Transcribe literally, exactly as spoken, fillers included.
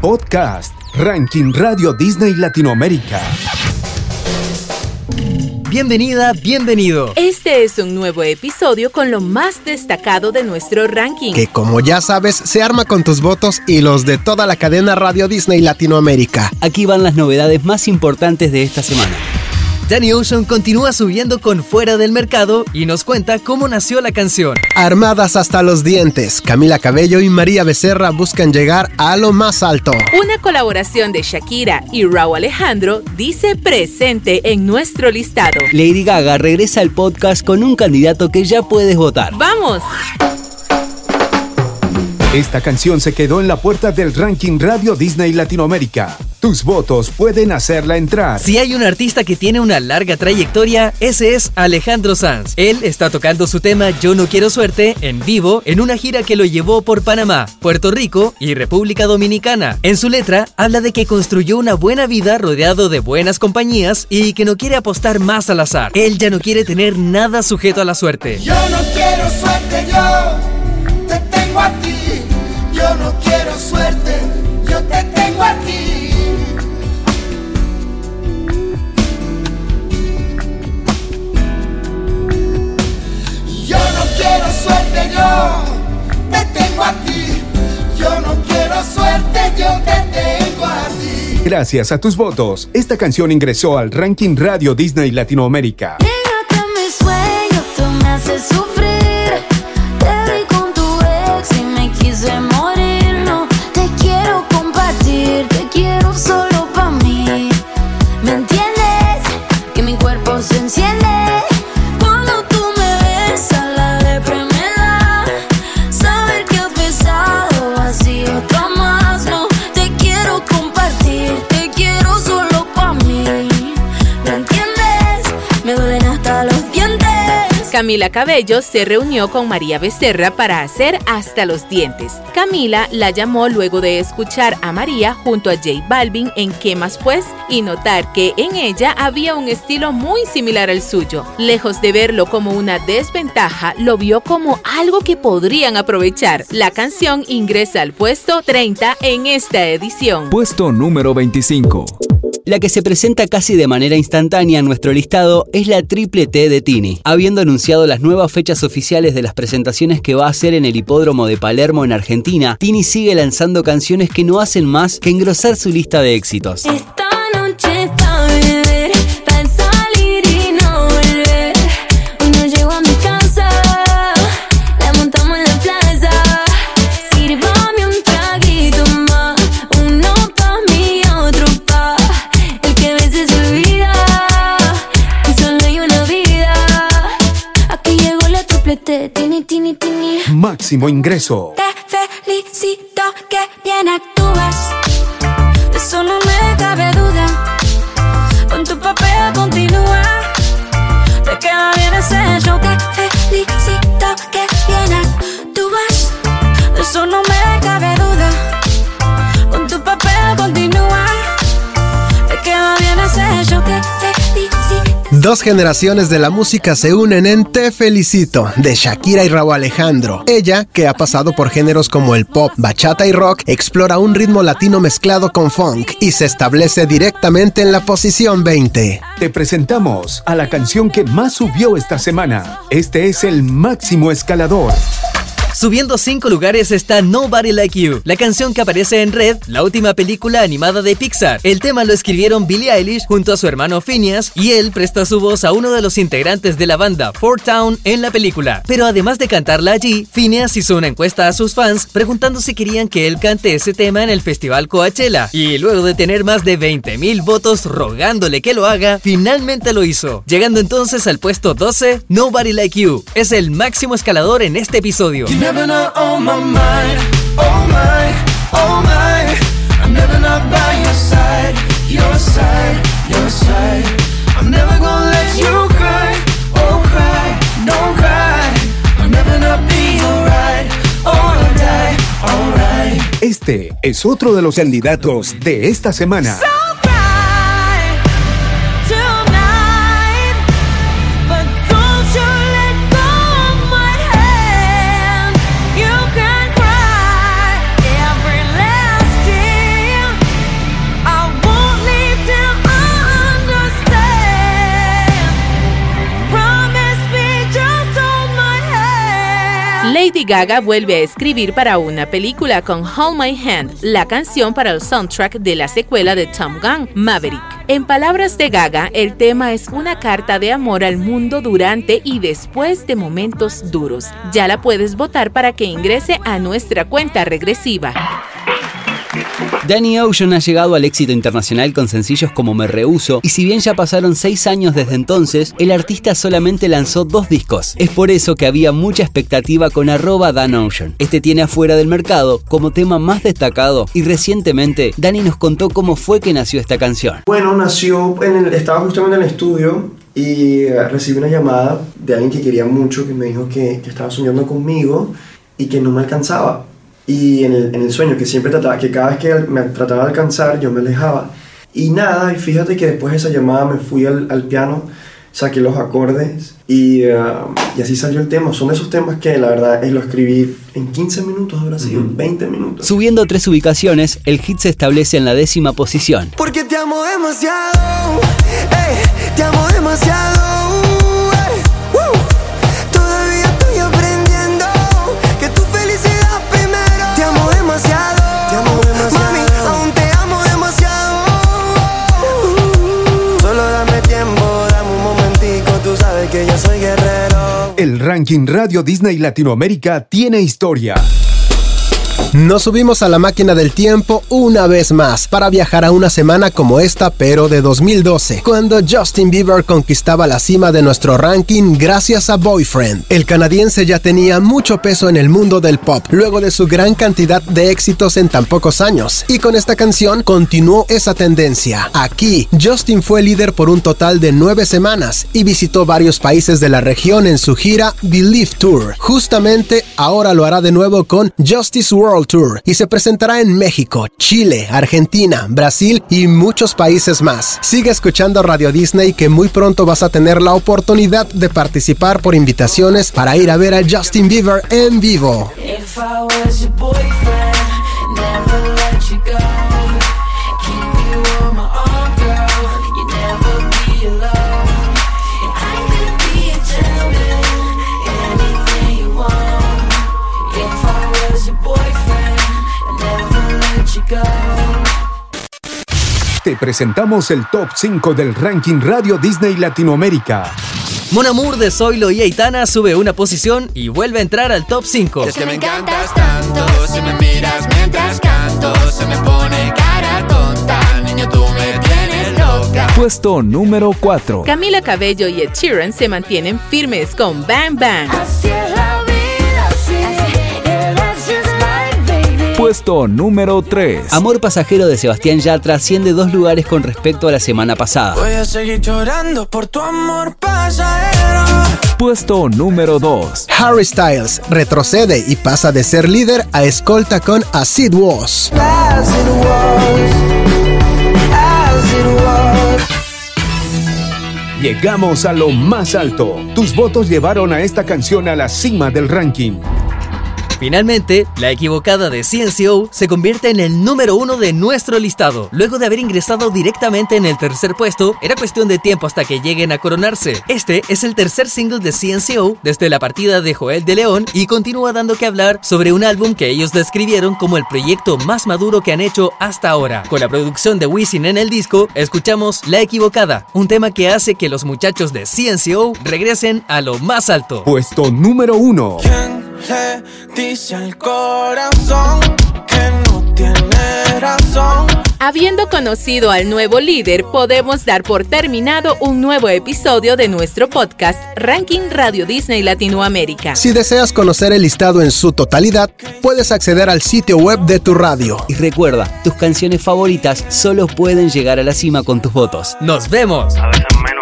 Podcast, Ranking Radio Disney Latinoamérica. Bienvenida, bienvenido. Este es un nuevo episodio con lo más destacado de nuestro ranking, que como ya sabes, se arma con tus votos y los de toda la cadena Radio Disney Latinoamérica. Aquí van las novedades más importantes de esta semana. Danny Ocean continúa subiendo con Fuera del Mercado y nos cuenta cómo nació la canción. Armadas hasta los dientes, Camila Cabello y María Becerra buscan llegar a lo más alto. Una colaboración de Shakira y Rauw Alejandro dice presente en nuestro listado. Lady Gaga regresa al podcast con un candidato que ya puedes votar. ¡Vamos! Esta canción se quedó en la puerta del Ranking Radio Disney Latinoamérica. Tus votos pueden hacerla entrar. Si hay un artista que tiene una larga trayectoria, ese es Alejandro Sanz. Él está tocando su tema Yo No Quiero Suerte en vivo en una gira que lo llevó por Panamá, Puerto Rico y República Dominicana. En su letra habla de que construyó una buena vida rodeado de buenas compañías y que no quiere apostar más al azar. Él ya no quiere tener nada sujeto a la suerte. Yo no quiero suerte, yo te tengo a ti. Yo no quiero suerte, yo te tengo a ti. Yo no quiero suerte, yo te tengo a ti. Yo no quiero suerte, yo te tengo a ti. Gracias a tus votos, esta canción ingresó al Ranking Radio Disney Latinoamérica. Pégate a mis sueños, tú me haces sufrir. Te vi con tu ex y me quise morir. No te quiero compartir, te quiero solo pa' mí. ¿Me entiendes? Que mi cuerpo se enciende cuando tú me besas, la depre me da. Saber que has besado así otra más. No te quiero compartir, te quiero solo pa' mí. ¿Me entiendes? Me duelen hasta los dientes. Camila Cabello se reunió con María Becerra para hacer Hasta los Dientes. Camila la llamó luego de escuchar a María junto a J Balvin en ¿Qué más pues? Y notar que en ella había un estilo muy similar al suyo. Lejos de verlo como una desventaja, lo vio como algo que podrían aprovechar. La canción ingresa al puesto treinta en esta edición. Puesto número veinticinco. La que se presenta casi de manera instantánea en nuestro listado es la Triple T de Tini. Habiendo anunciado las nuevas fechas oficiales de las presentaciones que va a hacer en el hipódromo de Palermo en Argentina, Tini sigue lanzando canciones que no hacen más que engrosar su lista de éxitos. Esta noche pa' beber, pa' salir y no volver. Hoy no llego a mi casa, la montamos en la plaza. Sírvame un traguito más, uno pa' mí y otro pa' el que a veces se olvida. Y solo hay una vida. Aquí llegó la triple T, Tini, Tini, Tini. Máximo ingreso. Te felicito que bien actúas. De eso no me cabe duda. Con tu papel continúa. Te queda bien ese show. Te felicito que bien actúas. De eso no me cabe duda. Con tu papel continúa. Te queda bien ese show. Te felicito. Dos generaciones de la música se unen en Te Felicito, de Shakira y Rauw Alejandro. Ella, que ha pasado por géneros como el pop, bachata y rock, explora un ritmo latino mezclado con funk y se establece directamente en la posición veinte. Te presentamos a la canción que más subió esta semana. Este es el máximo escalador. Subiendo cinco lugares está Nobody Like You, la canción que aparece en Red, la última película animada de Pixar. El tema lo escribieron Billie Eilish junto a su hermano Phineas y él presta su voz a uno de los integrantes de la banda Four Town en la película. Pero además de cantarla allí, Phineas hizo una encuesta a sus fans preguntando si querían que él cante ese tema en el festival Coachella. Y luego de tener más de veinte mil votos rogándole que lo haga, finalmente lo hizo. Llegando entonces al puesto doce, Nobody Like You es el máximo escalador en este episodio. You never know on my mind, oh my, oh my. I'm never not by your side, your side, your side. I'm never gonna let you cry, oh cry, don't cry. I'm never not be alright, oh die, alright. Este es otro de los candidatos de esta semana. Lady Gaga vuelve a escribir para una película con Hold My Hand, la canción para el soundtrack de la secuela de Top Gun, Maverick. En palabras de Gaga, el tema es una carta de amor al mundo durante y después de momentos duros. Ya la puedes votar para que ingrese a nuestra cuenta regresiva. Danny Ocean ha llegado al éxito internacional con sencillos como Me Rehuso, y si bien ya pasaron seis años desde entonces, el artista solamente lanzó dos discos. Es por eso que había mucha expectativa con arroba Dan Ocean. Este tiene afuera del mercado como tema más destacado, y recientemente Danny nos contó cómo fue que nació esta canción. Bueno, nació, en el, estaba justamente en el estudio y uh, recibí una llamada de alguien que quería mucho, que me dijo que, que estaba soñando conmigo y que no me alcanzaba. Y en el, en el sueño, que siempre trataba, que cada vez que me trataba de alcanzar, yo me alejaba. Y nada, y fíjate que después de esa llamada me fui al, al piano, saqué los acordes y, uh, y así salió el tema. Son esos temas que la verdad es lo escribí en quince minutos, ahora sí, uh-huh. veinte minutos. Subiendo tres ubicaciones, el hit se establece en la décima posición. Porque te amo demasiado, ey, te amo demasiado. Que yo soy guerrero. El Ranking Radio Disney Latinoamérica tiene historia. Nos subimos a la máquina del tiempo una vez más para viajar a una semana como esta, pero de dos mil doce, cuando Justin Bieber conquistaba la cima de nuestro ranking gracias a Boyfriend. El canadiense ya tenía mucho peso en el mundo del pop, luego de su gran cantidad de éxitos en tan pocos años, y con esta canción continuó esa tendencia. Aquí, Justin fue líder por un total de nueve semanas y visitó varios países de la región en su gira Believe Tour. Justamente ahora lo hará de nuevo con Justice World Tour y se presentará en México, Chile, Argentina, Brasil y muchos países más. Sigue escuchando Radio Disney, que muy pronto vas a tener la oportunidad de participar por invitaciones para ir a ver a Justin Bieber en vivo. Te presentamos el Top cinco del Ranking Radio Disney Latinoamérica. Mon Amour de Zoilo y Aitana sube una posición y vuelve a entrar al Top cinco. Es que me encantas tanto, si me miras mientras canto, se me pone cara tonta, niño tú me tienes loca. Puesto número cuatro. Camila Cabello y Ed Sheeran se mantienen firmes con Bang Bang. Así es la vida, así, yeah, that's just life, baby. Puesto número tres. Amor Pasajero de Sebastián Yatra asciende dos lugares con respecto a la semana pasada. Voy a seguir llorando por tu amor pasajero. Puesto número dos. Harry Styles retrocede y pasa de ser líder a escolta con As It Was. As it was, as it was. Llegamos a lo más alto. Tus votos llevaron a esta canción a la cima del ranking. Finalmente, La Equivocada de C N C O se convierte en el número uno de nuestro listado. Luego de haber ingresado directamente en el tercer puesto, era cuestión de tiempo hasta que lleguen a coronarse. Este es el tercer single de C N C O desde la partida de Joel de León y continúa dando que hablar sobre un álbum que ellos describieron como el proyecto más maduro que han hecho hasta ahora. Con la producción de Wisin en el disco, escuchamos La Equivocada, un tema que hace que los muchachos de C N C O regresen a lo más alto. Puesto número uno. Le dice al corazón que no tiene razón. Habiendo conocido al nuevo líder, podemos dar por terminado un nuevo episodio de nuestro podcast Ranking Radio Disney Latinoamérica. Si deseas conocer el listado en su totalidad, puedes acceder al sitio web de tu radio. Y recuerda, tus canciones favoritas solo pueden llegar a la cima con tus votos. ¡Nos vemos! A veces menos